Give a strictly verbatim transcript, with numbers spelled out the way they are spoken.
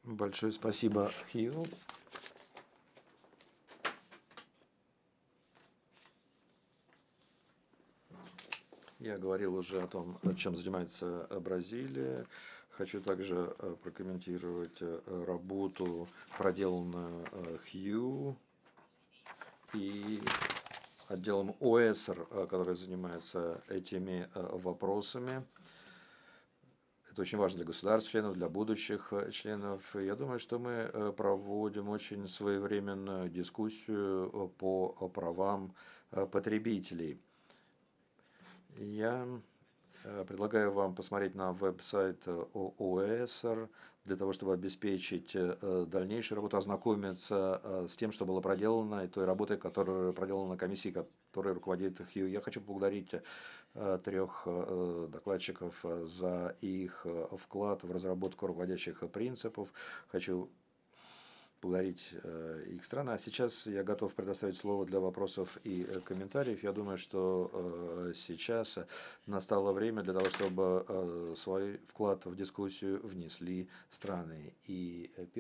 Большое спасибо, Хью. Я говорил уже о том, чем занимается Бразилия. Хочу также прокомментировать работу, проделанную Хью и отделом ОЭСР, который занимается этими вопросами. Это очень важно для государств-членов, для будущих членов. Я думаю, что мы проводим очень своевременную дискуссию по правам потребителей. Я предлагаю вам посмотреть на веб-сайт ОЭСР для того, чтобы обеспечить дальнейшую работу, ознакомиться с тем, что было проделано, и той работой, которая проделана комиссией, которой руководит Хью. Я хочу поблагодарить трех докладчиков за их вклад в разработку руководящих принципов. Хочу благодарить их страны. А сейчас я готов предоставить слово для вопросов и комментариев. Я думаю, что сейчас настало время для того, чтобы свой вклад в дискуссию внесли страны. И